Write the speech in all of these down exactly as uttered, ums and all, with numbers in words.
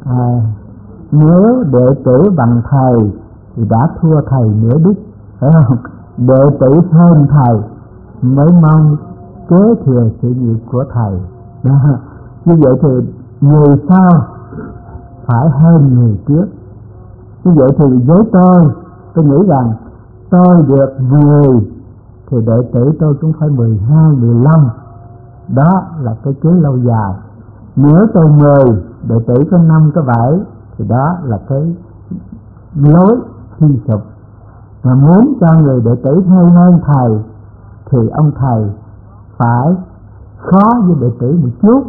à, nếu đệ tử bằng thầy thì đã thua thầy nửa đức, phải không? Đệ tử hơn thầy mới mong kế thừa sự nghiệp của thầy đó. Như vậy thì người sau phải hơn người trước. Như vậy thì với tôi tôi nghĩ rằng tôi được mười thì đệ tử tôi cũng phải mười hai, mười lăm. Đó là cái kế lâu dài. Nếu tôi mười, đệ tử có năm, có bảy thì đó là cái lối suy sụp. Mà muốn cho người đệ tử hay hơn thầy thì ông thầy phải khó với đệ tử một chút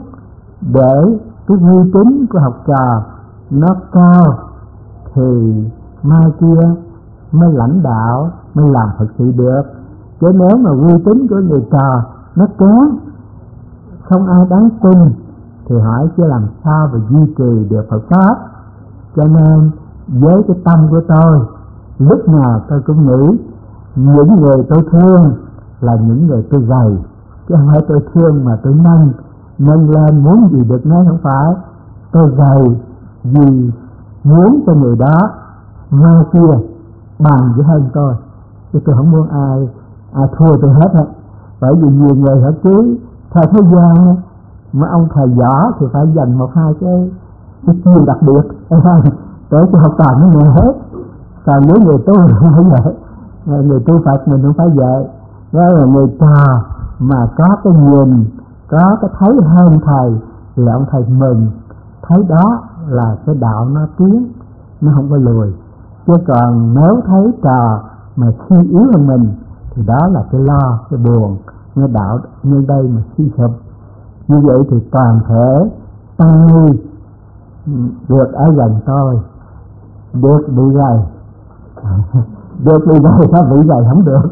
để cái uy tín của học trò nó cao thì mai kia mới lãnh đạo, mới làm thật sự được. Chứ nếu mà uy tín của người trò nó kém, không ai đáng tin thì hỏi chứ làm sao mà duy trì được Phật pháp. Cho nên với cái tâm của tôi, lúc nào tôi cũng nghĩ những người tôi thương là những người tôi dày, chứ không phải tôi thương mà tôi nâng nâng lên muốn gì được nói, không phải. Tôi dày vì muốn cho người đó mai kia bằng với hơn tôi, chứ tôi không muốn ai ai thua tôi hết á. Bởi vì nhiều người họ cứ theo thế gian, mà ông thầy võ thì phải dành một hai cái cái chiêu đặc biệt để cho học trò nó nghe hết. Còn nếu người tu thì không phải vậy, người tu Phật mình không phải vậy. Đó là người trò mà có cái nhìn, có cái thấy hơn thầy thì ông thầy mừng, thấy đó là cái đạo nó tiến, nó không có lùi. Chứ còn nếu thấy trò mà suy yếu hơn mình thì đó là cái lo, cái buồn, như đạo như đây mà suy sụp. Như vậy thì toàn thể tăng ni được ở gần tôi được bị gầy được bị gầy sao bị gầy không được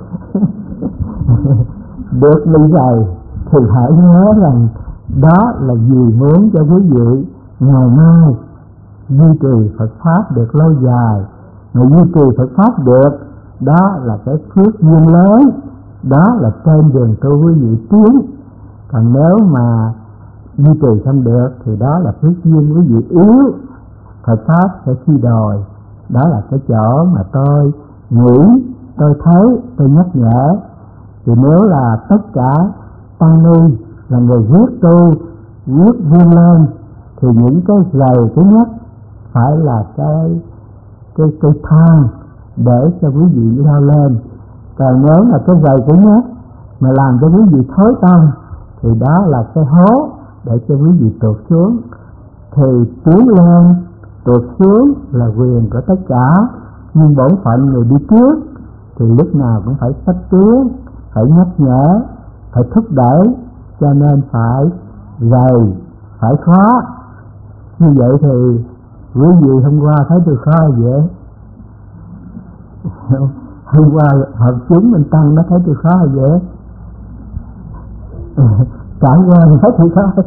được bị gầy thì hãy nhớ rằng đó là vì muốn cho quý vị ngày mai duy trì Phật pháp được lâu dài. Mà duy trì Phật pháp được, đó là cái phước duyên lớn, đó là trên đường tu quý vị tiến. Còn nếu mà duy trì không được thì đó là phước duyên quý vị yếu, Phật pháp sẽ suy đồi. Đó là cái chỗ mà tôi nghĩ, tôi thấy, tôi nhắc nhở. Thì nếu là tất cả tăng ni là người quyết tu, quyết vươn lên thì những cái giày thứ nhất phải là cái cái cái thang để cho quý vị leo lên. Còn nếu là cái giày thứ nhất mà làm cho quý vị thối tâm thì đó là cái hố để cho quý vị tuột xuống. Thì tiến lên tuột xuống là quyền của tất cả, nhưng bổn phận người đi trước thì lúc nào cũng phải sách tiến, phải nhắc nhở, phải thúc đẩy. Cho nên phải dày, phải khó. Như vậy thì quý vị hôm qua thấy tôi khó vậy? Hôm qua hợp chúng mình tăng nó thấy tôi khó vậy? Trải qua thì thấy tôi khó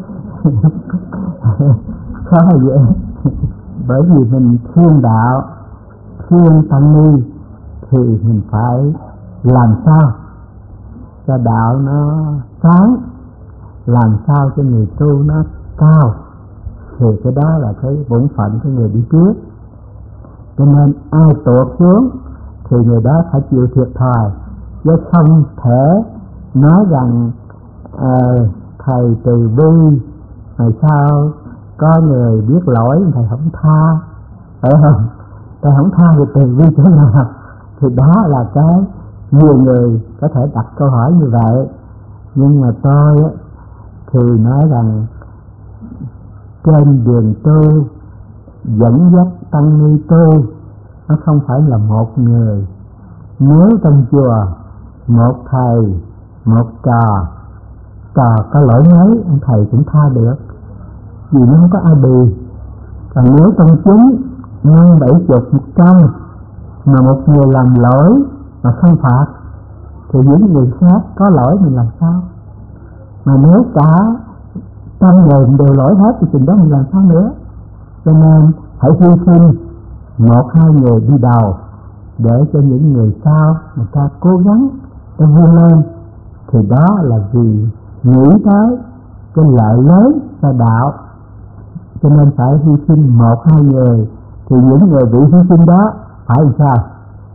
khó vậy? Bởi vì mình thương đạo, thương tăng ni thì mình phải làm sao cho đạo nó sáng, làm sao cho người tu nó cao, thì cái đó là cái bổn phận của người đi trước. Cho nên ai tuột xuống thì người đó phải chịu thiệt thòi, chứ không thể nói rằng à, thầy từ bi rồi sao có người biết lỗi thầy không tha, phải không? Thầy không tha thì từ bi thế nào? Thì đó là cái nhiều người có thể đặt câu hỏi như vậy. Nhưng mà tôi thì nói rằng trên đường tu dẫn dắt tăng ni tu nó không phải là một người. Nếu trong chùa một thầy, một trò, trò có lỗi mấy ông thầy cũng tha được, vì nó không có ai bì. Còn nếu trong chúng năm bảy chục một trăm mà một người làm lỗi mà không phạt thì những người khác có lỗi mình làm sao? Mà nếu cả trăm người đều lỗi hết thì chừng đó mình làm sao nữa? Cho nên hãy hy sinh một hai người đi đầu để cho những người sau người ta cố gắng ta vươn lên. Thì đó là vì nghĩ tới cái lợi lớn cho đạo. cho nên phải hy sinh một hai người. Thì những người bị hy sinh đó phải làm sao?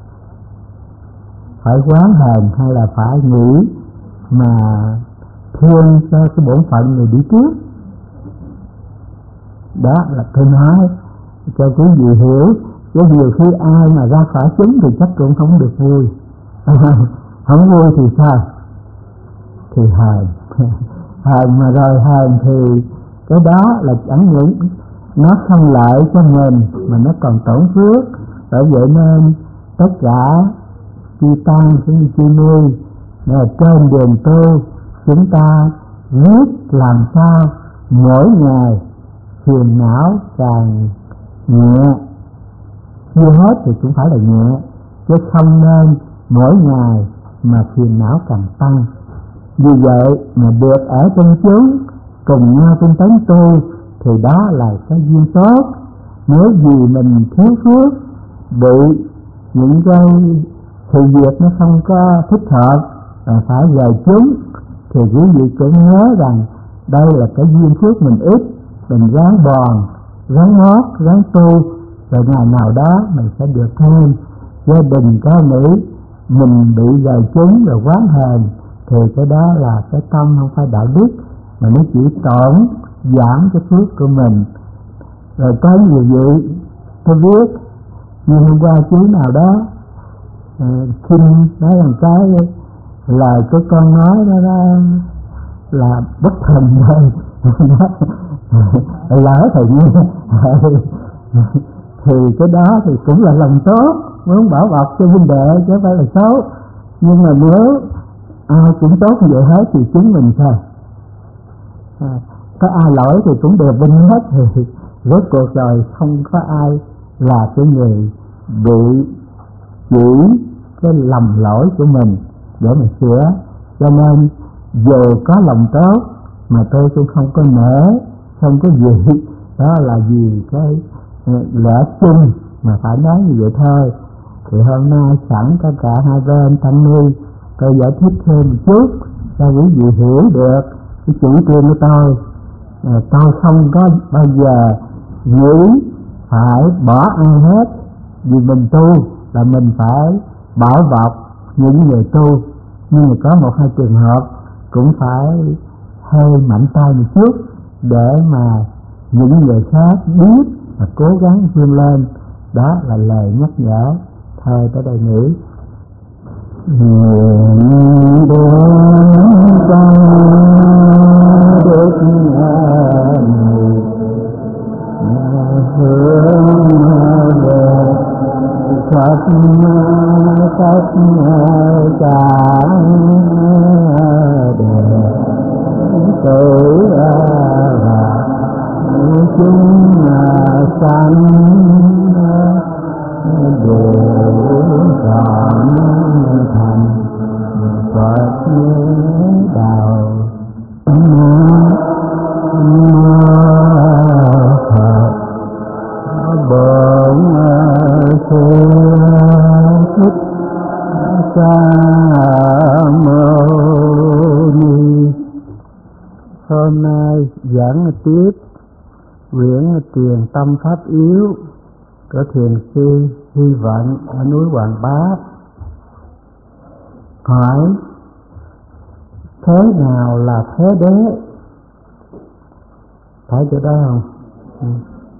Phải oán hờn hay là phải nghĩ mà thương cho cái bổn phận người đi trước? Đó là tôi nói cho quý vị hiểu. Chứ nhiều khi ai mà ra khỏi chúng thì chắc cũng không được vui. Không vui thì sao? Thì hờn. Hờn mà rồi hờn thì cái đó là chẳng những nó không lợi cho mình mà nó còn tổn phước. Bởi vậy nên tất cả chư tăng cũng như chư ni trên đường tu, chúng ta biết làm sao mỗi ngày phiền não càng nhẹ. Chưa hết thì cũng phải là nhẹ, chứ không nên mỗi ngày mà phiền não càng tăng. Vì vậy mà được ở trong chúng cùng nhau tinh tấn tu thì đó là cái duyên tốt. Nếu vì mình thiếu phước, bị những cái sự việc nó không có thích hợp và phải rời chúng, thì quý vị cũng nhớ rằng đây là cái duyên phước mình ít. Mình ráng bòn, ráng hót, ráng tu, rồi ngày nào đó mình sẽ được hơn. Gia đình có nghĩ mình bị rời chúng rồi quán hờn thì cái đó là cái tâm không phải đạo đức, mà nó chỉ tổn giảm cái phước của mình. Rồi có nhiều vị tôi biết như hôm qua chú nào đó xin uh, nói một cái lời của con nói đó, đó là bất thần thôi. Lỡ thầy nghe thì cái đó thì cũng là lòng tốt, muốn bảo bọc cho huynh đệ chứ không phải là xấu. Nhưng mà nếu ai cũng tốt như vậy hết thì chúng mình sao? À, có ai lỗi thì cũng đều vinh hết, thì rốt cuộc rồi không có ai là cái người bị chỉ cái lầm lỗi của mình để mà sửa. Cho nên dù có lòng tốt mà tôi cũng không có nể, không có gì. Đó là vì cái lẽ chung mà phải nói như vậy thôi. Thì hôm nay sẵn có cả hai bên tăng ni, tôi giải thích thêm một chút cho quý vị hiểu được cái chủ trương của tôi. À, tôi không có bao giờ nghĩ phải bỏ ai hết, vì mình tu là mình phải bảo bọc những người tu. Nhưng mà có một hai trường hợp cũng phải hơi mạnh tay một chút để mà những người khác biết và cố gắng vươn lên. Đó là lời nhắc nhở. Thôi tới đây nghỉ. Nguyện đến ta đức hướng về khắp khắp cả đời tử và chúng sanh đều trọn thành Phật đạo. Phật bổn sư thích ca mâu ni. Hôm nay giảng tiếp quyển Tiền Tâm Pháp Yếu của thiền sư Hy Vận ở núi Hoàng Bá. Hỏi thế nào là thế đế? Thấy chỗ đó không? Ừ.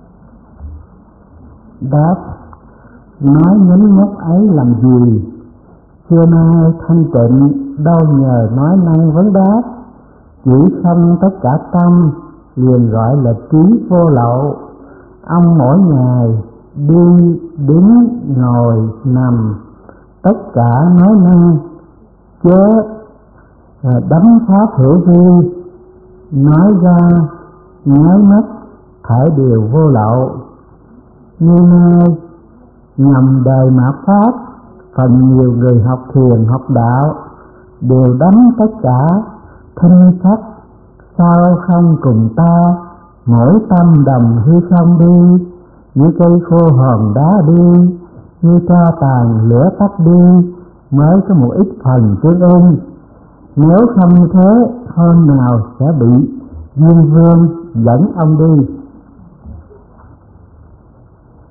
Đáp: nói nhấn nhóc ấy làm gì? Xưa nay thanh tịnh đâu nhờ nói năng vấn đáp. Chỉ không tất cả tâm liền gọi là trí vô lậu. Ông mỗi ngày đi đứng ngồi nằm tất cả nói năng chớ đấm pháp hữu vi. Nói ra nói mắt thể đều vô lậu. Như nay nhằm đời mạt pháp, phần nhiều người học thiền học đạo đều đắm tất cả thanh sắc. Sao không cùng ta mỗi tâm đồng hư không đi, như cây khô hòn đá đi, như tro tàn lửa tắt đi, mới có một ít phần tương ưng. Nếu không như thế, hôm nào sẽ bị Diêm Vương dẫn ông đi.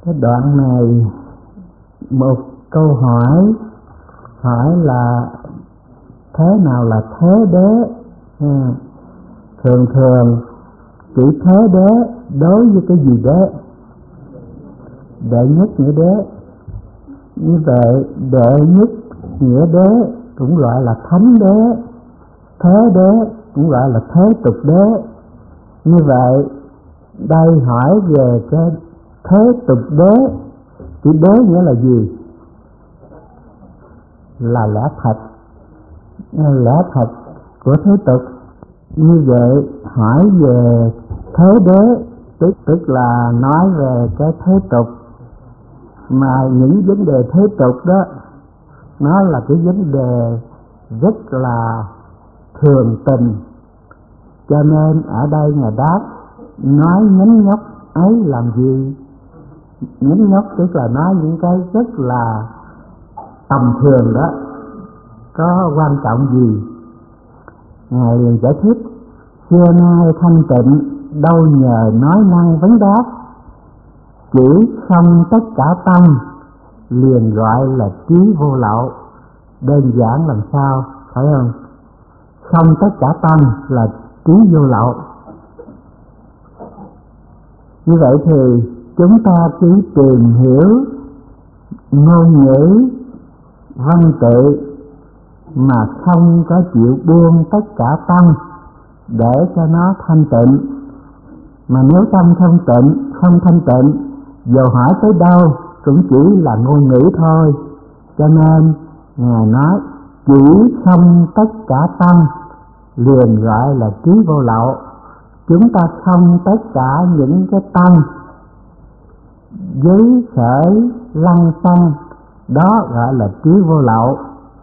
Cái đoạn này một câu hỏi hỏi là thế nào là thế đế? À, thường thường chữ thế đế đối với cái gì đế? Đệ nhất nghĩa đế. Như vậy đệ nhất nghĩa đế cũng gọi là thánh đế, thế đế cũng gọi là thế tục đế. Như vậy đây hỏi về cái thế tục đế. Chữ đế nghĩa là gì? Là lẽ thật, lẽ thật của thế tục. Như vậy hỏi về thế đế tức tức là nói về cái thế tục, mà những vấn đề thế tục đó nó là cái vấn đề rất là thường tình, cho nên ở đây Ngài đáp nói nhánh nhóc ấy làm gì? Nhánh nhóc tức là nói những cái rất là tầm thường đó, có quan trọng gì? Ngài liền giải thích: xưa nay thanh tịnh đâu nhờ nói năng vấn đáp, chỉ xong tất cả tâm liền gọi là trí vô lậu. Đơn giản làm sao, phải không? Xong tất cả tâm là trí vô lậu. Như vậy thì chúng ta chỉ tìm hiểu ngôn ngữ văn tự mà không có chịu buông tất cả tâm để cho nó thanh tịnh. Mà nếu tâm không tịnh, không thanh tịnh, dù hỏi tới đâu cũng chỉ là ngôn ngữ thôi. Cho nên Ngài nói chỉ không tất cả tâm liền gọi là trí vô lậu. Chúng ta không tất cả những cái tâm với khởi lăng xăng, đó gọi là trí vô lậu.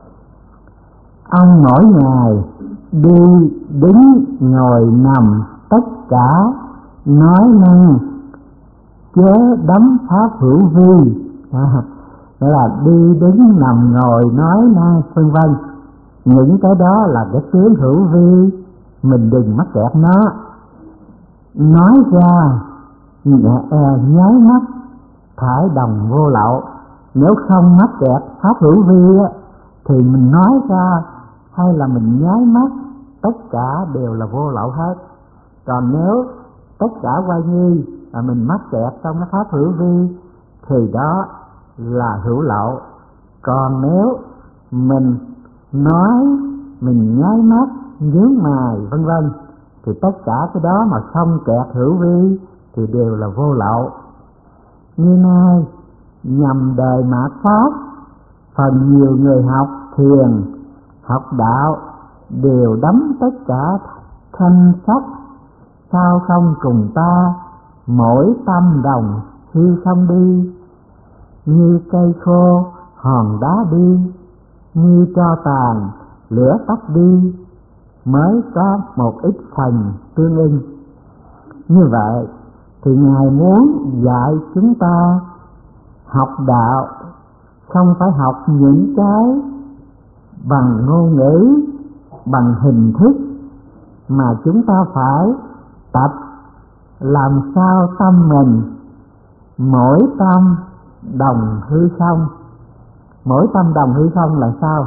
Ông mỗi ngày đi đứng ngồi nằm tất cả nói năng chế đắm pháp hữu vi, à, đó là đi đứng nằm ngồi nói năng vân vân. Những cái đó là cái tướng hữu vi, mình đừng mắc kẹt nó. Nói ra nháy mắt thải đồng vô lậu. Nếu không mắc kẹt pháp hữu vi á, thì mình nói ra hay là mình nháy mắt, tất cả đều là vô lậu hết. Còn nếu tất cả quay nhi là mình mắc kẹt trong cái pháp hữu vi thì đó là hữu lậu. Còn nếu mình nói, mình nháy mắt, nhướng mày vân vân thì tất cả cái đó mà không kẹt hữu vi thì đều là vô lậu. Như nay nhằm đời mạt pháp, phần nhiều người học thiền, học đạo đều đắm tất cả thanh sắc, sao không cùng ta mỗi tâm đồng hư không đi. Như cây khô hòn đá đi, như tro tàn lửa tắt đi, mới có một ít phần tương ưng. Như vậy thì Ngài muốn dạy chúng ta học đạo không phải học những cái bằng ngôn ngữ, bằng hình thức, mà chúng ta phải tập làm sao tâm mình mỗi tâm đồng hư không. Mỗi tâm đồng hư không là sao?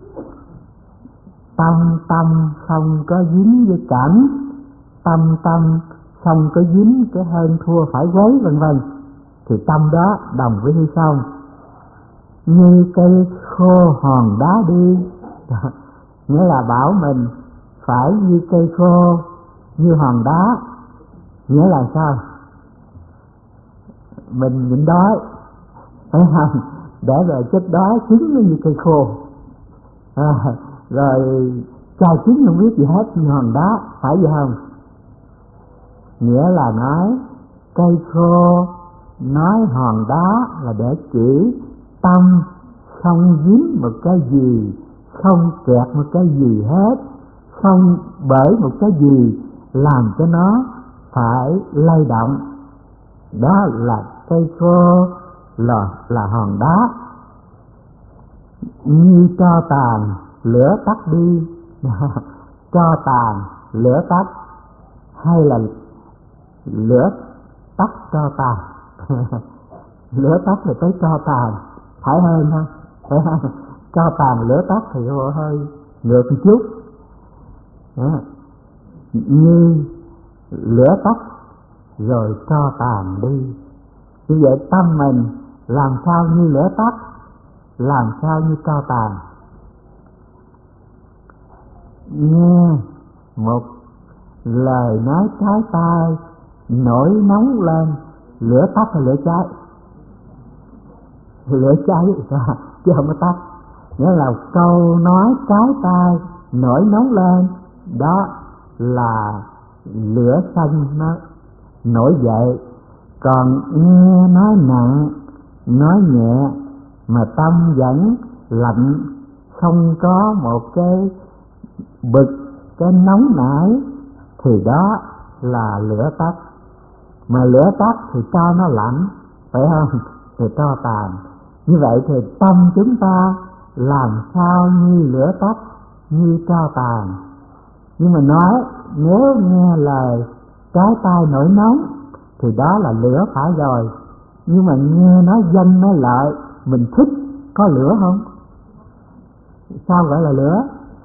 Tâm tâm không có dính với cảnh, tâm tâm không có dính cái hơn thua phải quấy vân vân, thì tâm đó đồng với hư không. Như cây khô hòn đá đi, nghĩa là bảo mình phải như cây khô, như hòn đá. Nghĩa là sao? Mình nhịn đói, phải không? Để rồi chết đói trứng nó như cây khô, à, rồi chai trứng không biết gì hết như hòn đá, phải vậy không? Nghĩa là nói cây khô, nói hòn đá là để chỉ tâm không dính một cái gì, không kẹt một cái gì hết, không bởi một cái gì làm cho nó phải lay động. Đó là cây khô, là, là hòn đá. Như tro tàn lửa tắt đi, tro tàn lửa tắt hay là lửa tắt tro tàn lửa tắt rồi tới tro tàn, phải hơn không? Phải không? Tro tàn lửa tắt thì hơi ngược một chút. Đó. Như lửa tắt rồi tro tàn đi. Như vậy tâm mình làm sao như lửa tắt, làm sao như tro tàn. Nghe một lời nói trái tai nổi nóng lên, lửa tắt hay lửa cháy? Lửa cháy chứ không có tắt. Nghĩa là câu nói trái tai nổi nóng lên, đó là lửa sân nó nổi dậy. Còn nghe nói nặng, nói nhẹ mà tâm vẫn lạnh, không có một cái bực, cái nóng nảy, thì đó là lửa tắt. Mà lửa tắt thì cho nó lạnh, phải không? Thì cho tàn. Như vậy thì tâm chúng ta làm sao như lửa tắt, như cho tàn. Nhưng mà nói nếu nghe lời trái tai nổi nóng thì đó là lửa phải rồi. Nhưng mà nghe nói danh nói lợi, mình thích, có lửa không? Sao gọi là lửa?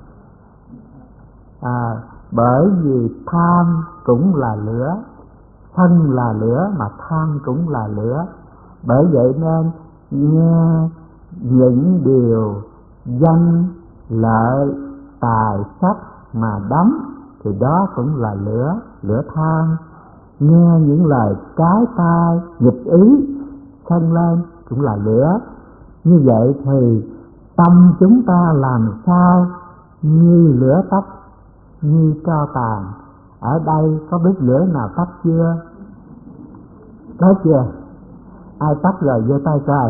À, bởi vì tham cũng là lửa, sân là lửa, mà tham cũng là lửa. Bởi vậy nên nghe những điều danh lợi tài sắc mà đắm thì đó cũng là lửa, lửa tham. Nghe những lời trái tai nghịch ý sân lên cũng là lửa. Như vậy thì tâm chúng ta làm sao như lửa tắt, như tro tàn. Ở đây có biết lửa nào tắt chưa? Có chưa? Ai tắt rồi giơ tay coi.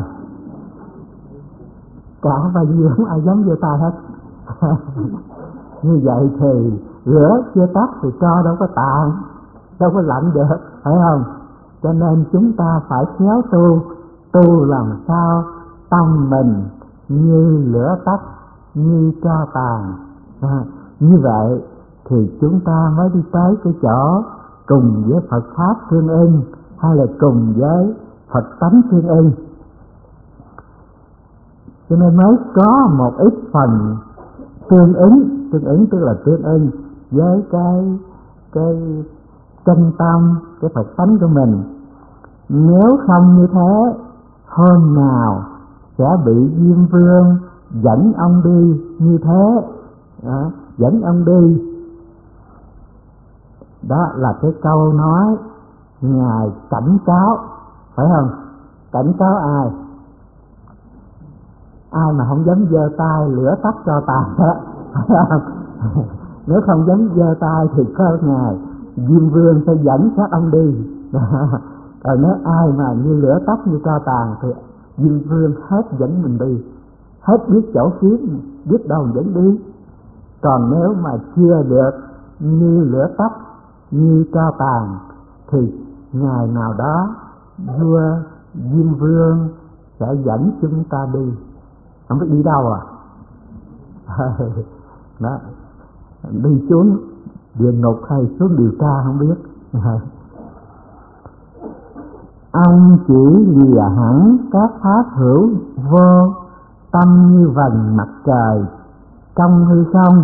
Cả bao nhiêu không ai dám giơ tay hết. Như vậy thì lửa chưa tắt thì tro đâu có tàn, đâu có lạnh được, phải không? Cho nên chúng ta phải khéo tu, tu làm sao tâm mình như lửa tắt, như tro tàn. À, như vậy thì chúng ta mới đi tới cái chỗ cùng với Phật Pháp tương ưng, hay là cùng với Phật tánh tương ưng. Cho nên mới có một ít phần tương ứng, tương ứng tức là tương ưng với cái cái chân tâm, cái Phật tánh của mình. Nếu không như thế, hôm nào sẽ bị Diêm Vương dẫn ông đi như thế, đó, dẫn ông đi. Đó là cái câu nói Ngài cảnh cáo, phải không? Cảnh cáo ai? Ai mà không dám giơ tay lửa tắt cho tàn đó. Nếu không dám giơ tay thì có Ngài Diêm Vương sẽ dẫn các ông đi. Còn nếu ai mà như lửa tắt như cho tàn thì Diêm Vương hết dẫn mình đi, hết biết chỗ kiếm, biết đâu dẫn đi. Còn nếu mà chưa được như lửa tắt, như cho tàn thì ngày nào đó vua Diêm Vương sẽ dẫn chúng ta đi. Không biết đi đâu à? Đó, đi xuống địa ngục hay xuống điều tra không biết. Ông chỉ lìa hẳn các pháp hữu vô, tâm như vầng mặt trời trong hư không.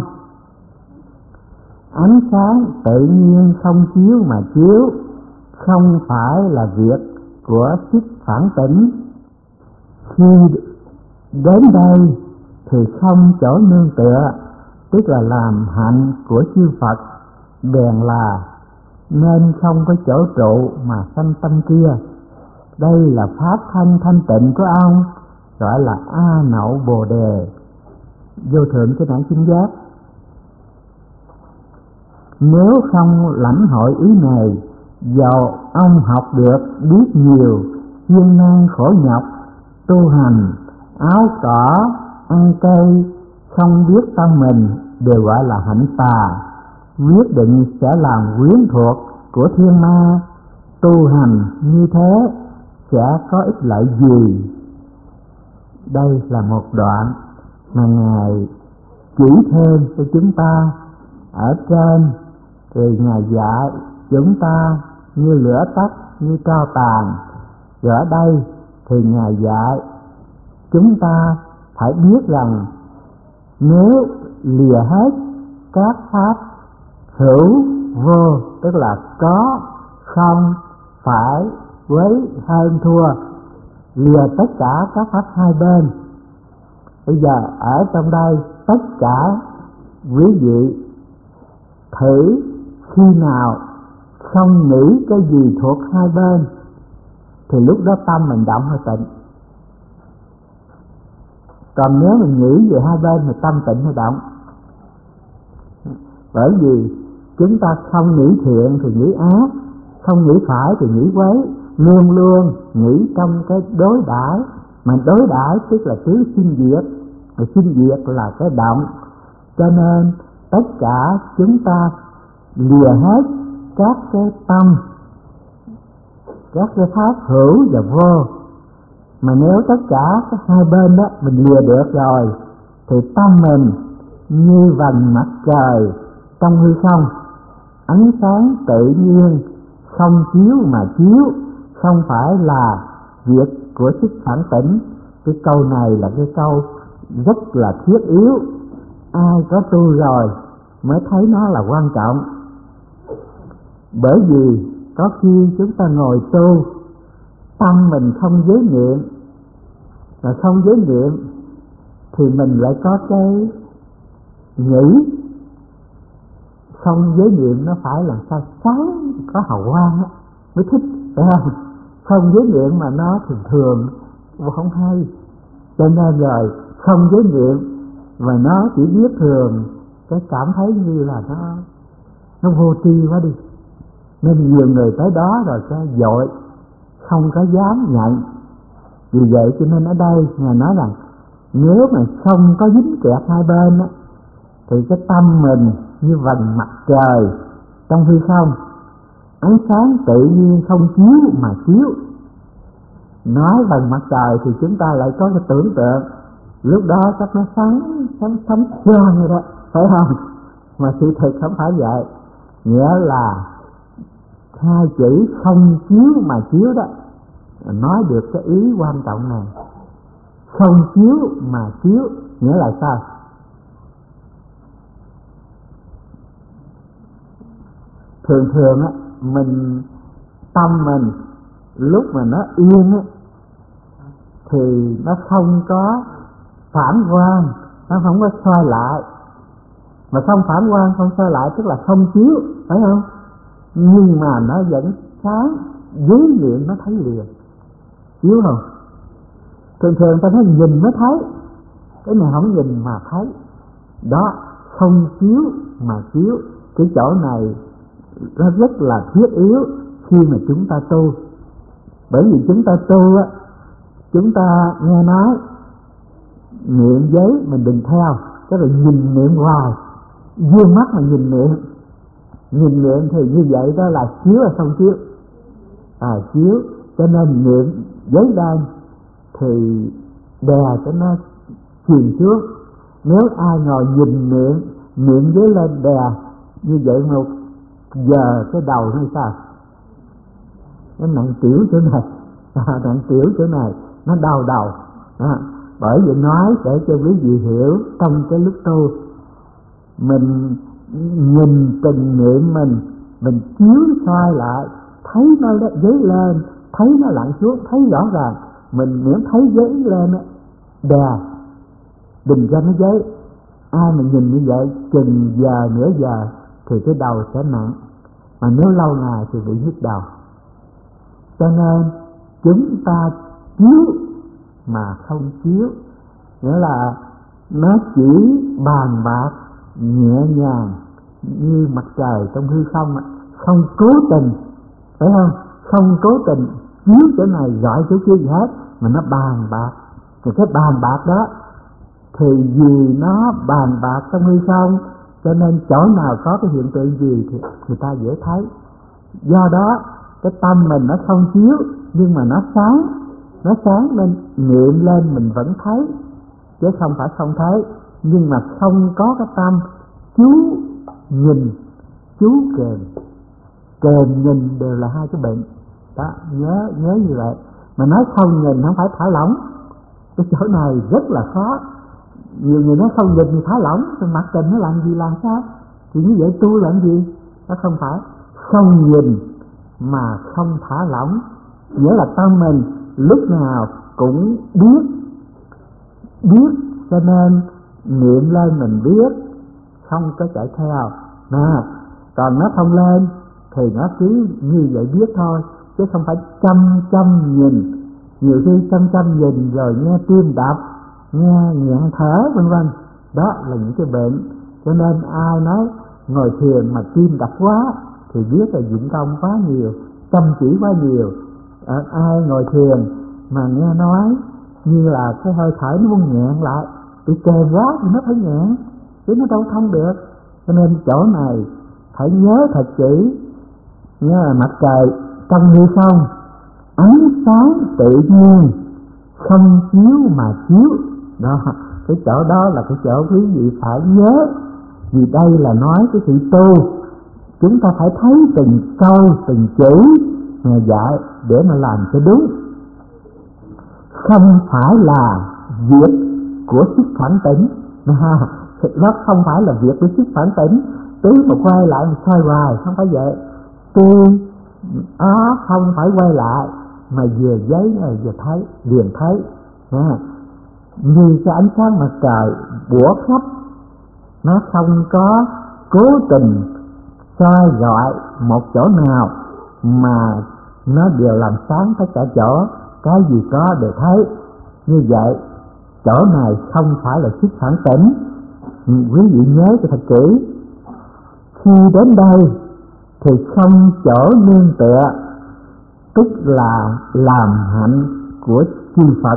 Ánh sáng tự nhiên không chiếu mà chiếu, không phải là việc của sức phản tỉnh. Khi đến đây thì không chỗ nương tựa, tức là làm hạnh của chư Phật bèn là, nên không có chỗ trụ mà sanh tâm kia. Đây là pháp thanh thanh tịnh của ông, gọi là A Nậu Bồ Đề, vô thượng cái đẳng chính giác. Nếu không lãnh hội ý này, dầu ông học được biết nhiều, siêng năng khổ nhọc, tu hành, áo cỏ, ăn cây, không biết tâm mình, đều gọi là hạnh tà, quyết định sẽ làm quyến thuộc của thiên ma. Tu hành như thế sẽ có ích lợi gì? Đây là một đoạn mà Ngài chỉ thêm cho chúng ta. Ở trên thì Ngài dạy chúng ta như lửa tắt, như tro tàn. Rồi ở đây thì Ngài dạy chúng ta phải biết rằng nếu lìa hết các pháp hữu vô, tức là có không phải với hơn thua, lìa tất cả các pháp hai bên. Bây giờ ở trong đây tất cả quý vị thử khi nào không nghĩ cái gì thuộc hai bên thì lúc đó tâm mình động hay tịnh. Còn nếu mình nghĩ về hai bên thì tâm tịnh hay động. Bởi vì chúng ta không nghĩ thiện thì nghĩ ác, không nghĩ phải thì nghĩ quấy, luôn luôn nghĩ trong cái đối đãi. Mà đối đãi tức là cứ sinh diệt, và sinh diệt là cái động. Cho nên tất cả chúng ta lìa hết các cái tâm, các cái pháp hữu và vô. Mà nếu tất cả các hai bên đó mình lìa được rồi thì tâm mình như vầng mặt trời trong hư không, ánh sáng tự nhiên không chiếu mà chiếu, không phải là việc của sức phản tỉnh. Cái câu này là cái câu rất là thiết yếu, ai có tu rồi mới thấy nó là quan trọng. Bởi vì có khi chúng ta ngồi tu, tâm mình không giới niệm, và không giới niệm thì mình lại có cái nghĩ. Không giới niệm nó phải là sao sáng có hào quang á mới thích, phải không? Không giới niệm mà nó thường thường không hay. Cho nên rồi không giới niệm và nó chỉ biết thường, cái cảm thấy như là nó nó vô tri quá đi. Nên nhiều người tới đó rồi cái dội, không có dám nhận. Vì vậy cho nên ở đây Ngài nói rằng nếu mà không có dính kẹt hai bên á, thì cái tâm mình như vầng mặt trời trong hư không, ánh sáng tự nhiên không chiếu mà chiếu. Nói vầng mặt trời thì chúng ta lại có cái tưởng tượng lúc đó chắc nó sáng sáng sáng trơn như đó, phải không? Mà sự thực không phải vậy. Nghĩa là hai chữ không chiếu mà chiếu đó nói được cái ý quan trọng này. Không chiếu mà chiếu nghĩa là sao? Thường thường á, mình tâm mình lúc mà nó yên á thì nó không có phản quang, nó không có soi lại. Mà không phản quang, không soi lại tức là không chiếu, phải không? Nhưng mà nó vẫn sáng, dưới niệm nó thấy liền, chiếu không? Thường thường ta thấy nhìn mới thấy, cái này không nhìn mà thấy. Đó, không chiếu mà chiếu. Cái chỗ này nó rất là thiết yếu khi mà chúng ta tu. Bởi vì chúng ta tu á, chúng ta nghe nói niệm giấy mình đừng theo, cái rồi nhìn niệm hoài, dương mắt mà nhìn niệm. Nhìn niệm thì như vậy đó là chiếu hay không chiếu? À chiếu. Cho nên niệm giấy đan thì đè cho nó chìm xuống. Nếu ai ngồi nhìn niệm, niệm giấy lên đè như vậy một giờ cái đầu nó sao? Nó nặng tiểu chỗ này, à, nặng tiểu chỗ này, nó đau đầu. À, bởi vì nói để cho quý vị hiểu trong cái lúc tu mình nhìn tình niệm mình, mình chiếu soi lại, thấy nó giấy lên, thấy nó lặn xuống, thấy rõ ràng. Mình nếu thấy giấy lên á, đè đừng cho nó giấy. Ai mà nhìn như vậy chừng giờ nửa giờ thì cái đầu sẽ nặng, mà nếu lâu ngày thì bị nhức đầu. Cho nên chúng ta chiếu mà không chiếu, nghĩa là nó chỉ bàn bạc nhẹ nhàng như mặt trời trong hư không, không cố tình, phải không? Không cố tình chiếu chỗ này gọi chỗ kia gì hết, mà nó bàn bạc. Thì cái bàn bạc đó thì vì nó bàn bạc trong hư không, cho nên chỗ nào có cái hiện tượng gì thì người ta dễ thấy. Do đó cái tâm mình nó không chiếu, nhưng mà nó sáng, nó sáng lên, niệm lên mình vẫn thấy, chứ không phải không thấy. Nhưng mà không có cái tâm chú nhìn, chú kềm. Kềm nhìn đều là hai cái bệnh đó, nhớ nhớ như vậy. Mà nói không nhìn không phải thả lỏng. Cái chỗ này rất là khó. Nhiều người nói không nhìn thì thả lỏng, rồi mặt trình nó làm gì làm sao? Thì như vậy tu làm gì? Nó không phải. Không nhìn mà không thả lỏng, nghĩa là tâm mình lúc nào cũng biết, biết cho nên niệm lên mình biết, không có chạy theo. Nè, còn nó không lên thì nó cứ như vậy biết thôi, chứ không phải chăm chăm nhìn. Nhiều khi chăm chăm nhìn rồi nghe tim đập, nghe nghẹn thở vân vân, đó là những cái bệnh. Cho nên ai nói ngồi thiền mà tim đập quá thì biết là dụng công quá nhiều, chăm chỉ quá nhiều. À, ai ngồi thiền mà nghe nói như là cái hơi thở nó muốn nghẹn lại, bị kề quá thì nó phải nghẹn, chứ nó đâu thông được. Cho nên chỗ này phải nhớ thật kỹ. Nhớ là mặt trời trong như không, ánh sáng tự nhiên, không chiếu mà chiếu. Đó, cái chỗ đó là cái chỗ quý vị phải nhớ. Vì đây là nói cái sự tu, chúng ta phải thấy từng câu từng chữ Ngài dạy để mà làm cho đúng. Không phải là việc của sức phản tỉnh, nó không phải là việc của sức phản tỉnh. Tí mà quay lại mà soi hoài, không phải vậy. Tu nó không phải quay lại, mà vừa giấy này vừa thấy, liền thấy. À, như cái ánh sáng mặt trời bủa khắp, nó không có cố tình soi gọi một chỗ nào, mà nó đều làm sáng tất cả chỗ, cái gì có đều thấy. Như vậy chỗ này không phải là sức phản tỉnh. Quý vị nhớ cho thật kỹ. Khi đến đây thì không chỗ nương tựa, tức là làm hạnh của chư Phật.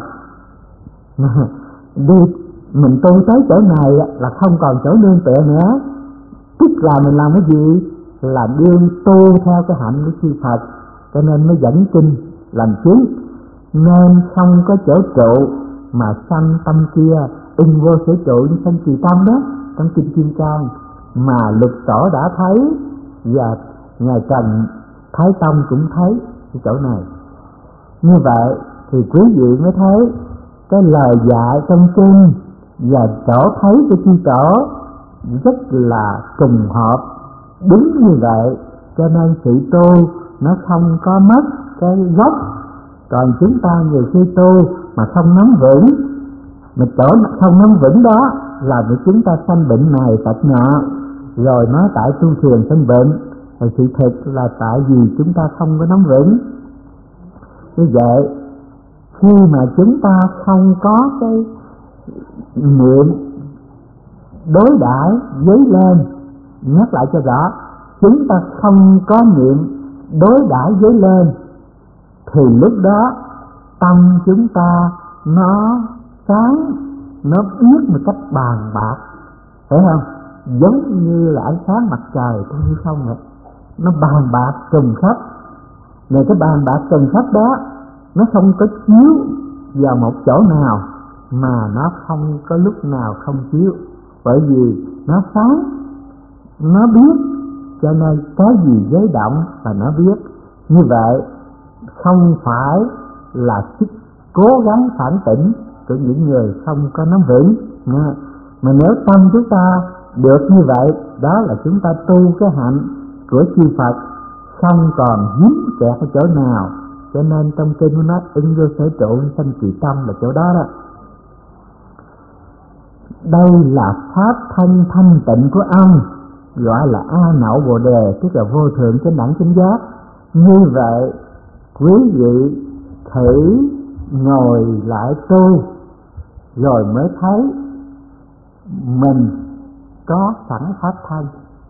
Đi mình tu tới chỗ này là không còn chỗ nương tựa nữa, tức là mình làm cái gì? Là đương tu theo cái hạnh của chư Phật, cho nên mới dẫn kinh làm chứng. Nên không có chỗ trụ mà sanh tâm kia, ưng vô sở trụ như sanh trì tâm đó, trong kinh Kim Cang mà Lục Tổ đã thấy, và Ngài Trần Thái Tông cũng thấy cái chỗ này. Như vậy thì quý vị mới thấy cái lời dạy trong kinh và chỗ thấy của chư Tổ rất là trùng hợp, đúng như vậy. Cho nên sự tu nó không có mất cái gốc. Còn chúng ta nhiều khi tu mà không nắm vững, mà chỗ không nắm vững đó là vì chúng ta sanh bệnh này tật nọ, rồi nói tại tu thiền sanh bệnh, rồi sự thật là tại vì chúng ta không có nắm vững. Như vậy khi mà chúng ta không có cái niệm đối đãi với lên, nhắc lại cho rõ, chúng ta không có niệm đối đãi với lên thì lúc đó tâm chúng ta nó sáng, nó biết một cách bàn bạc, phải không? Giống như là ánh sáng mặt trời trong hư không vậy, nó bàn bạc trùng khắp. Rồi cái bàn bạc trùng khắp đó nó không có chiếu vào một chỗ nào, mà nó không có lúc nào không chiếu, bởi vì nó sáng, nó biết, cho nên cái gì giới động là nó biết. Như vậy không phải là sức cố gắng phản tỉnh của những người không có nắm vững, mà nếu tâm chúng ta được như vậy, đó là chúng ta tu cái hạnh của chư Phật, không còn dính kẹt ở chỗ nào. Cho nên trong kinh nó ưng vô sở trụ sanh trì tâm là chỗ đó đó. Đây là pháp thân thanh tịnh của ông, gọi là A Nậu Bồ Đề, tức là vô thượng chánh đẳng chánh giác. Như vậy quý vị thử ngồi lại tu, rồi mới thấy mình có sẵn pháp thân.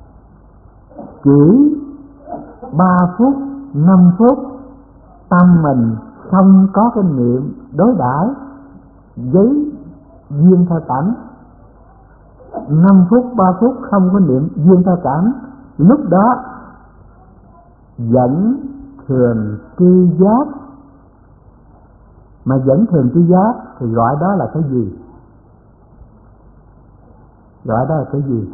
Chỉ ba phút, năm phút tâm mình không có cái niệm đối đãi với duyên theo cảnh, năm phút, ba phút không có niệm duyên theo cảnh, lúc đó vẫn thường tri giác. Mà vẫn thường tri giác thì gọi đó là cái gì? Gọi đó là cái gì?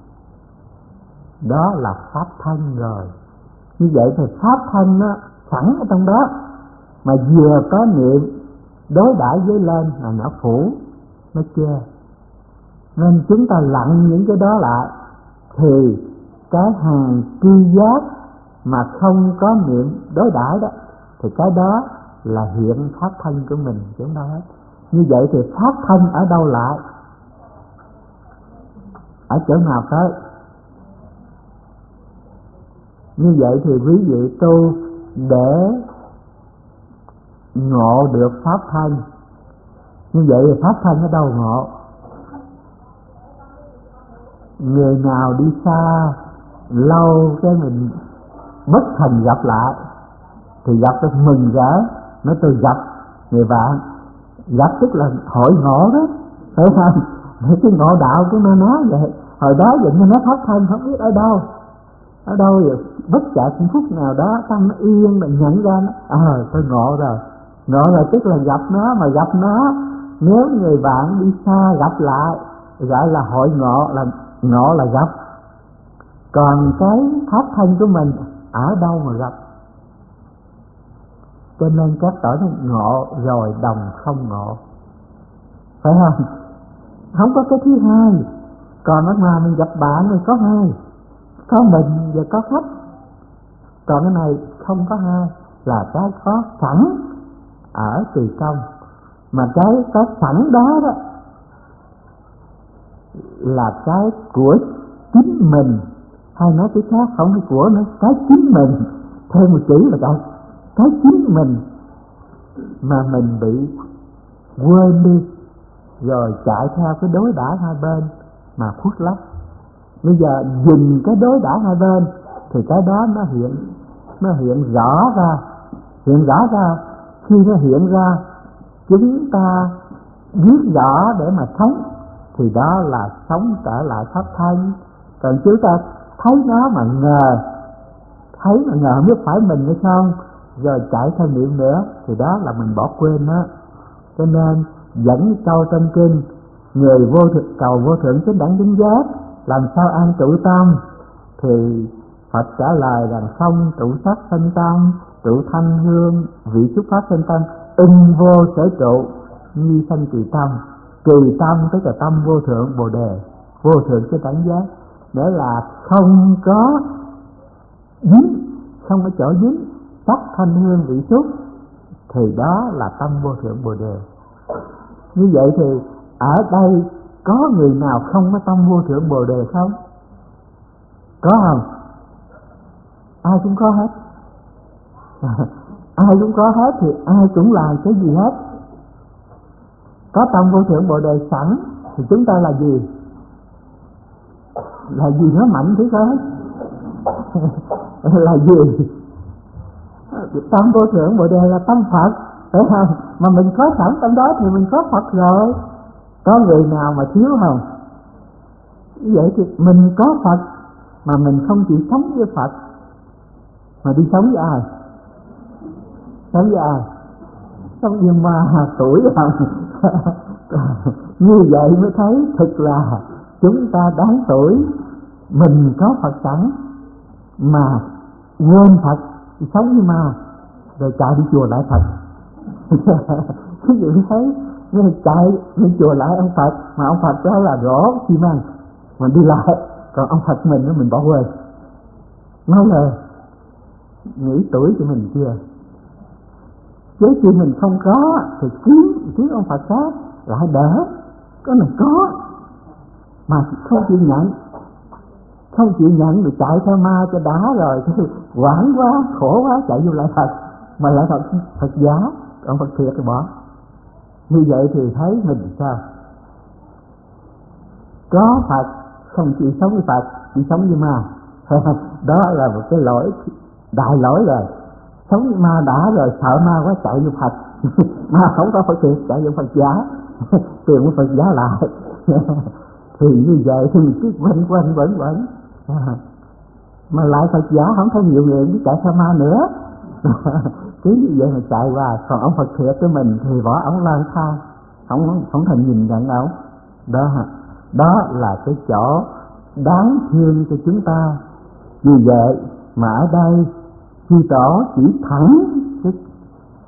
Đó là pháp thân rồi. Như vậy thì pháp thân nó sẵn ở trong đó. mà vừa có niệm đối đãi với lên là nó phủ, nó che. Nên chúng ta lặng những cái đó lại thì cái hàng tri giác mà không có niệm đối đãi đó thì cái đó là hiện pháp thân của mình chúng ta hết. Như vậy thì pháp thân ở đâu lại? Ở chỗ nào tới? Như vậy thì quý vị tu để ngộ được pháp thân. Như vậy thì pháp thân ở đâu ngộ? Người nào đi xa lâu cái mình bất thành gặp lại thì gặp cái mừng rỡ, nói tôi gặp người bạn. Gặp tức là hội ngộ đó, phải không? Cái ngộ đạo của nó nói vậy. Hồi đó vậy nó pháp thân không biết ở đâu, ở đâu vậy? Bất chợt phút nào đó tâm nó yên, mình nhận ra nó, à tôi ngộ rồi. Ngộ rồi tức là gặp nó, mà gặp nó nếu người bạn đi xa gặp lại gọi là hội ngộ, là ngộ là gặp. Còn cái pháp thân của mình ở đâu mà gặp? Cho nên các tổ nó ngộ rồi đồng không ngộ, phải không? Không có cái thứ hai. Còn ở ngoài mình gặp bạn thì có hai, có mình và có khách. Còn cái này không có hai, là cái có sẵn ở từ trong. Mà cái có sẵn đó đó là cái của chính mình, hay nói cái khác không cái của nữa, cái chính mình. Thêm một chữ là cái cái chính mình mà mình bị quên đi, rồi chạy theo cái đối đãi hai bên mà khuất lấp. Bây giờ dừng cái đối đãi hai bên thì cái đó nó hiện nó hiện rõ ra. Hiện rõ ra, khi nó hiện ra chúng ta biết rõ để mà sống thì đó là sống trở lại pháp thân. Còn chúng ta thấy nó mà ngờ, thấy mà ngờ không biết phải mình hay không, rồi chạy theo niệm nữa thì đó là mình bỏ quên đó. Cho nên dẫn câu trong kinh, người vô thực cầu vô thượng chánh đẳng chánh giác làm sao an trụ tâm, thì Phật trả lời rằng không trụ sắc sanh tâm, trụ thanh hương vị xuất pháp sanh tâm, ưng vô sở trụ nhi sanh trì tâm. Trì tâm tức là tâm vô thượng bồ đề, vô thượng chánh đẳng giác, để là không có dính, không có chỗ dính sắc thanh hương vị xuất, thì đó là tâm vô thượng bồ đề. Như vậy thì ở đây có người nào không có tâm vô thượng bồ đề không? Có không? Ai cũng có hết. Ai cũng có hết thì ai cũng làm cái gì hết. Có tâm vô thượng bồ đề sẵn thì chúng ta là gì? Là gì nó mạnh thế hết. Là gì? Tâm vô thượng bồ đề là tâm Phật, phải không? Mà mình có sẵn tâm đó thì mình có Phật rồi. Có người nào mà thiếu không? Vậy thì mình có Phật mà mình không chịu sống với Phật, mà đi sống với ai? Sống với ai? Sống với ma tuổi không? Như vậy mới thấy thực là chúng ta đáng tuổi. Mình có Phật sẵn mà quên Phật, sống với ma, rồi chạy đi chùa lại Phật. Ví dụ thấy người chạy đi chùa lại ông Phật, mà ông Phật đó là gỗ xi măng, mình đi lại, còn ông Phật mình mình bỏ quên. Nói là nghĩ tuổi của mình chưa? Chứ khi mình không có thì kiếm kiếm ông Phật khác lại đỡ. Có mình có mà không chịu nhận, không chịu nhận được chạy theo ma cho đã rồi, thì quảng quá, khổ quá, chạy vô lại Phật, mà lại Phật Phật giả, ông Phật thiệt thì bỏ. Như vậy thì thấy mình sao? Có Phật không chịu sống với Phật, chỉ sống với ma. Đó là một cái lỗi, đại lỗi rồi. Sống với ma đã rồi, sợ ma quá chạy vô Phật. Ma không có Phật thiệt, chạy vô Phật giả, tìm của Phật giả lại. Thì như vậy thì mình cứ quanh quanh quẩn quẩn, mà lại Phật giả không thấy nhiều người cứ chạy theo ma nữa. Cứ như vậy mà chạy qua. Còn ông Phật thiệt của mình thì bỏ ống lang thang, không không thèm nhìn nhận ổng. Đó, đó là cái chỗ đáng thương cho chúng ta. Vì vậy mà ở đây chư tổ chỉ thẳng cái,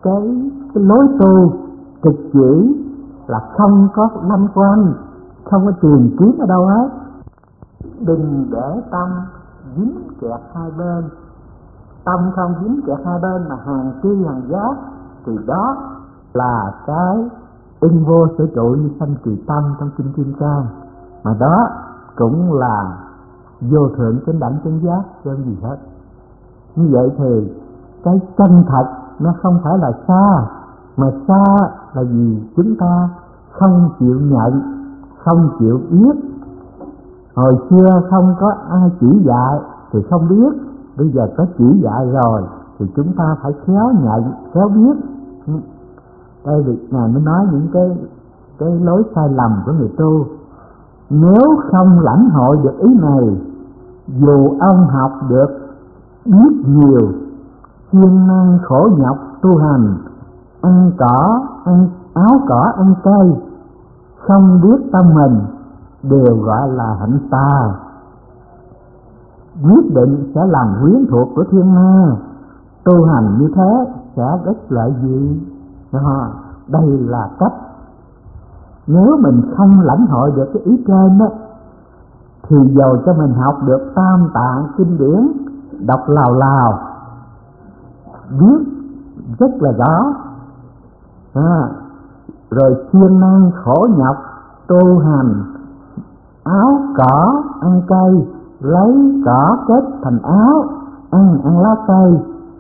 cái, cái lối tu trực chỉ là không có lanh quanh, không có tìm kiếm ở đâu hết. Đừng để tâm dính kẹt hai bên. Tâm không dính kẹt hai bên mà hàng chi hàng giác, thì đó là cái in vô sở trụ như sanh kỳ tâm trong kinh Kim Cang. Mà đó cũng là vô thượng chánh đẳng chánh giác chứ gì hết. Như vậy thì cái chân thật nó không phải là xa, mà xa là vì chúng ta không chịu nhận, không chịu biết. Hồi xưa không có ai chỉ dạy thì không biết, bây giờ có chỉ dạy rồi thì chúng ta phải khéo nhận, khéo biết. Đây việc này mới nói những cái cái lối sai lầm của người tu. Nếu không lãnh hội được ý này, dù ông học được biết nhiều, siêng năng khổ nhọc tu hành, ăn cỏ ăn áo cỏ ăn cây, không biết tâm mình, đều gọi là hạnh tà. Quyết định sẽ làm quyến thuộc của thiên ma. Tu hành như thế sẽ ích lợi gì? Đó, đây là cách. Nếu mình không lãnh hội được cái ý trên đó, thì dầu cho mình học được tam tạng kinh điển, đọc lào lào, biết rất là rõ, à, rồi siêng năng khổ nhọc tu hành, áo cỏ ăn cây, lấy cỏ kết thành áo, ăn ăn lá cây,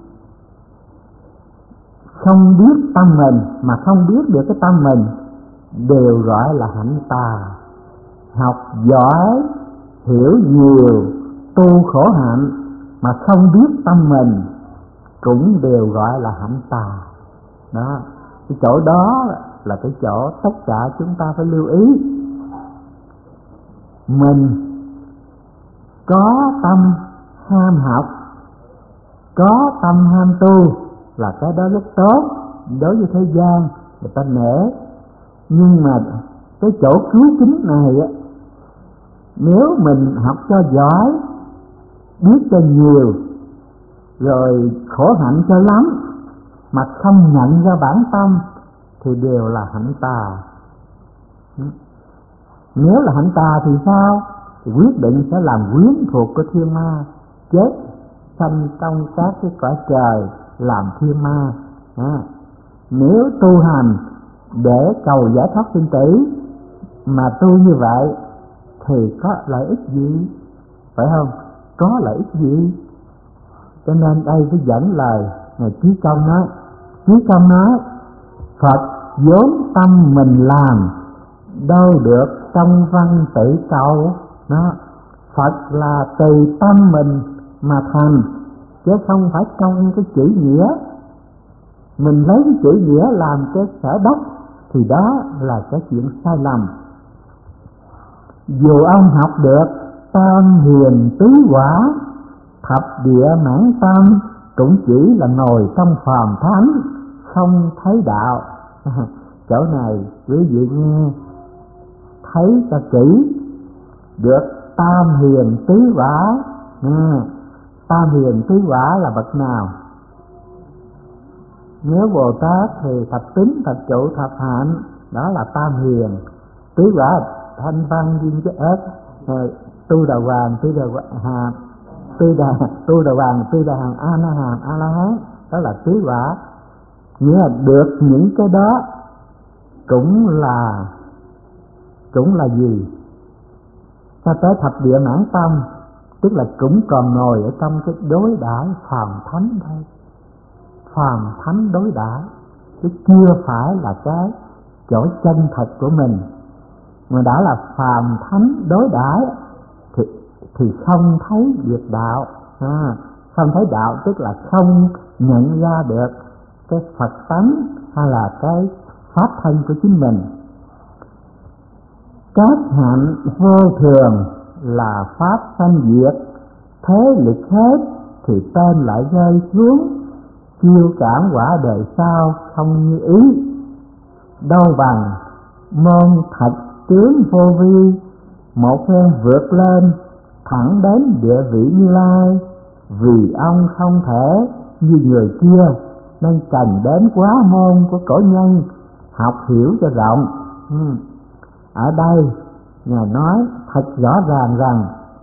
không biết tâm mình mà không biết được cái tâm mình, đều gọi là hạnh tà. Học giỏi, hiểu nhiều, tu khổ hạnh mà không biết tâm mình, cũng đều gọi là hạnh tà. Đó, cái chỗ đó là cái chỗ tất cả chúng ta phải lưu ý. Mình có tâm ham học, có tâm ham tu là cái đó rất tốt đối với thế gian, người ta nể. Nhưng mà cái chỗ cứu chính này á, nếu mình học cho giỏi, biết cho nhiều, rồi khổ hạnh cho lắm, mà không nhận ra bản tâm, thì đều là hạnh tà. Nếu là hạnh tà thì sao? Thì quyết định sẽ làm quyến thuộc của thiên ma, chết sanh trong các cái cõi trời làm thiên ma. À, nếu tu hành để cầu giải thoát sinh tử mà tu như vậy thì có lợi ích gì? Phải không? Có lợi ích gì? Cho nên đây phải dẫn lời Ngài Chí Công nói. Chí Công nói Phật vốn tâm mình làm, đâu được trong văn tự cầu. Nó Phật là từ tâm mình mà thành, chứ không phải trong cái chữ nghĩa. Mình lấy cái chữ nghĩa làm cái sở đốc thì đó là cái chuyện sai lầm. Dù ông học được tam hiền tứ quả, thập địa mãn tâm, cũng chỉ là ngồi trong phàm thánh, không thấy đạo. Chỗ này quý vị nghe thấy cho kỹ. Được tam hiền tứ quả, à, tam hiền tứ quả là bậc nào? Nếu Bồ Tát thì thập tính, thập trụ, thập hạnh, đó là tam hiền. Tứ quả thanh văn duyên chất ớt, tu đà hoàng, tu đà hàm, tu đà tu đà hoàng, tu đà hàm, a la hàm, a la hán, đó là tứ quả. Nghĩa là được những cái đó cũng là cũng là gì? Ta tới thập địa mãn tâm, tức là cũng còn ngồi ở trong cái đối đãi phàm thánh thôi, phàm thánh đối đãi, chứ chưa phải là cái chỗ chân thật của mình. Mà đã là phàm thánh đối đãi thì thì không thấy việc đạo, à, không thấy đạo tức là không nhận ra được cái Phật tánh hay là cái pháp thân của chính mình. Các hạnh vô thường là pháp sanh diệt, thế lực hết thì tên lại rơi xuống, chiêu cảm quả đời sau không như ý. Đâu bằng môn thật tướng vô vi, một phen vượt lên thẳng đến địa vị Như Lai, vì ông không thể như người kia nên cần đến quá môn của cổ nhân, học hiểu cho rộng. ừ. Ở đây Ngài nói thật rõ ràng rằng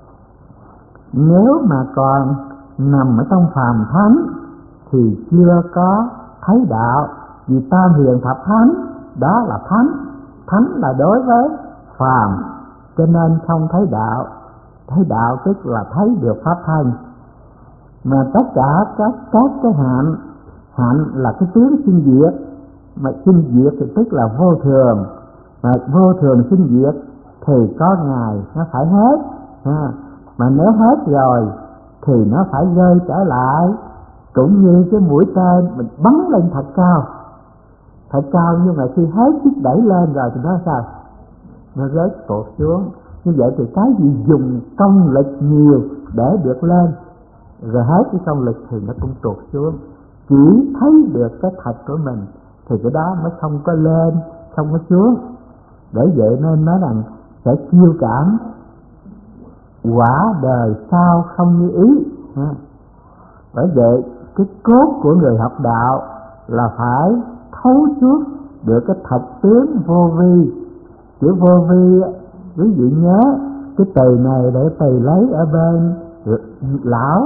nếu mà còn nằm ở trong phàm thánh thì chưa có thấy đạo, vì tam hiền thập thánh đó là thánh, thánh là đối với phàm, cho nên không thấy đạo. Thấy đạo tức là thấy được pháp thân. Mà tất cả các các cái hạnh, hạnh là cái tướng sinh diệt, mà sinh diệt thì tức là vô thường, mà vô thường sinh diệt thì có ngày nó phải hết, ha. Mà nếu hết rồi thì nó phải rơi trở lại, cũng như cái mũi tên mình bắn lên thật cao, thật cao, nhưng mà khi hết chiếc đẩy lên rồi thì nó sao? Nó rớt tụt xuống. Như vậy thì cái gì dùng công lực nhiều để được lên, rồi hết cái công lực thì nó cũng tụt xuống. Chỉ thấy được cái thật của mình thì cái đó mới không có lên, không có xuống. Để vậy nên nói rằng sẽ chiêu cảm quả đời sau không như ý. Bởi vậy cái cốt của người học đạo là phải thấu suốt được cái thật tướng vô vi. Chữ vô vi quý vị nhớ cái từ này để từ lấy ở bên lão,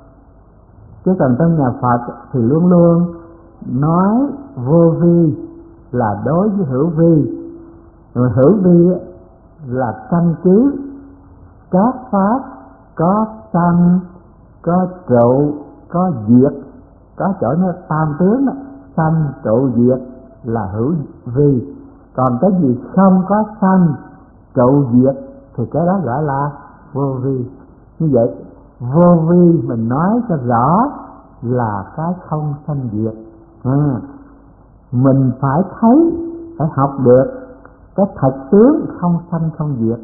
chứ còn trong nhà Phật thì luôn luôn nói vô vi là đối với hữu vi. Rồi hữu vi là căn cứ các pháp có sanh, có trụ, có diệt, có chỗ nó tam tướng đó, sanh trụ diệt là hữu vi. Còn cái gì không có sanh trụ diệt thì cái đó gọi là vô vi. Như vậy vô vi mình nói cho rõ là cái không sanh diệt. à, Mình phải thấy, phải học được cái thật tướng không sanh không diệt.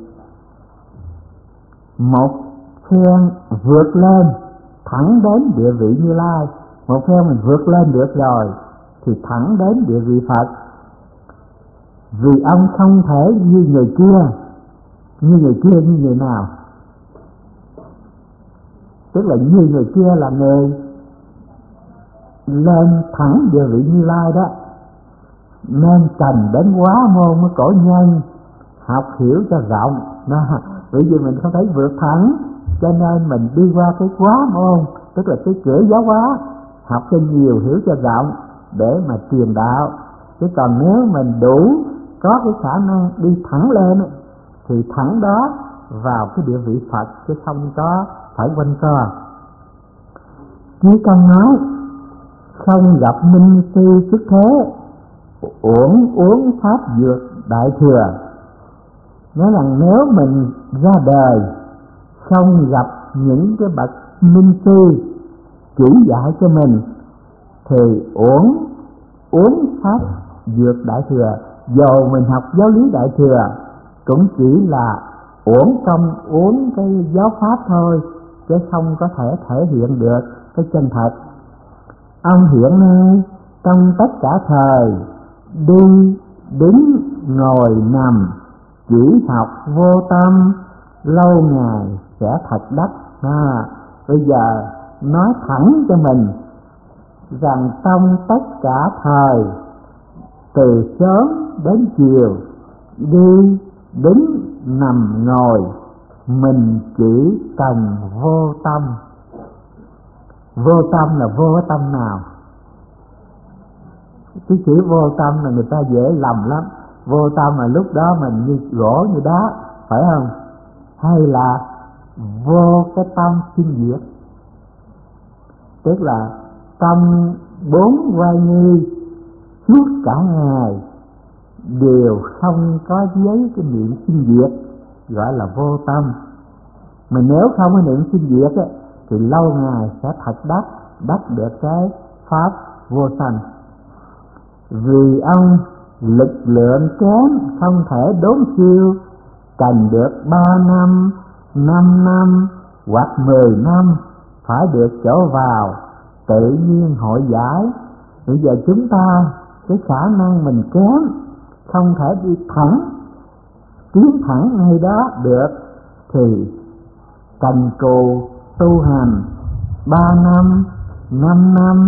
Một phen vượt lên thẳng đến địa vị Như Lai, một phen mình vượt lên được rồi thì thẳng đến địa vị Phật. Vì ông không thể như người kia. Như người kia như người nào? Tức là như người kia là người lên thẳng địa vị Như Lai đó, nên cần đến quá môn của cổ nhân, học hiểu cho rộng. Bởi vì mình không thấy vượt thẳng, cho nên mình đi qua cái quá môn, tức là cái cửa giáo hóa, học cho nhiều, hiểu cho rộng để mà truyền đạo. Chứ còn nếu mình đủ có cái khả năng đi thẳng lên thì thẳng đó vào cái địa vị Phật, chứ không có phải quanh co. Chí Công nói không gặp minh sư xuất thế, uổng uống pháp dược đại thừa. Nói rằng nếu mình ra đời không gặp những cái bậc minh sư chỉ dạy cho mình thì uổng uống pháp dược đại thừa. Dầu mình học giáo lý đại thừa cũng chỉ là uổng công uống cái giáo pháp thôi, chứ không có thể thể hiện được cái chân thật. Ông hiện nay trong tất cả thời đi đứng ngồi nằm chỉ học vô tâm, lâu ngày sẽ thật đắc. à, Bây giờ nói thẳng cho mình rằng trong tất cả thời, từ sớm đến chiều, đi đứng nằm ngồi, mình chỉ cần vô tâm. Vô tâm là vô tâm nào? Cái chữ vô tâm là người ta dễ lầm lắm. Vô tâm là lúc đó mình như gỗ như đá, phải không? Hay là vô cái tâm sinh diệt, tức là tâm bốn quay nghi suốt cả ngày đều không có giấy cái niệm sinh diệt, gọi là vô tâm. Mà nếu không có niệm sinh diệt á, thì lâu ngày sẽ thật đắc, đắc được cái pháp vô sanh. Vì ông lực lượng kém không thể đốn siêu, cần được ba năm, năm năm hoặc mười năm phải được chỗ vào, tự nhiên hội giải. Bây giờ chúng ta cái khả năng mình kém, không thể đi thẳng, tiến thẳng ngay đó được, thì cần cù tu hành ba năm, năm năm,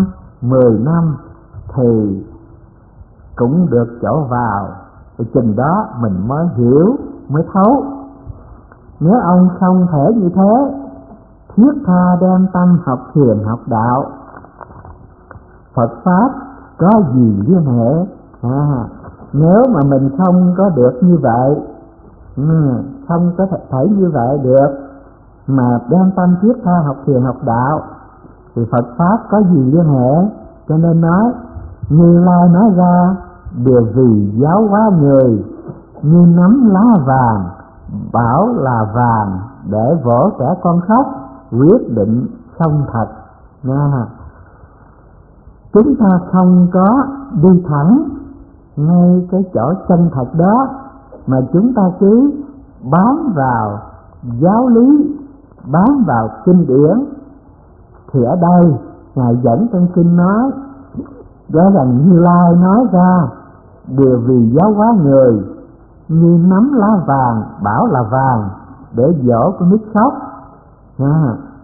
mười năm thì cũng được chỗ vào, thì chừng đó mình mới hiểu, mới thấu. Nếu ông không thể như thế, thiết tha đem tâm học thiền học đạo, Phật Pháp có gì với mẹ. À, nếu mà mình không có được như vậy, không có thể như vậy được, mà đem tâm thiết tha học thiền học đạo, thì Phật Pháp có gì với mẹ. Cho nên nói Như Lai nói ra đều vì giáo hóa người, như nắm lá vàng bảo là vàng, để vỗ trẻ con khóc quyết định không thật. Nha, chúng ta không có đi thẳng ngay cái chỗ chân thật đó, mà chúng ta cứ bám vào giáo lý, bám vào kinh điển. Thì ở đây Ngài dẫn trong kinh nói đó rằng Như Lai nói ra đều vì giáo hóa người, như nắm lá vàng bảo là vàng, để dỗ con nít khóc. À,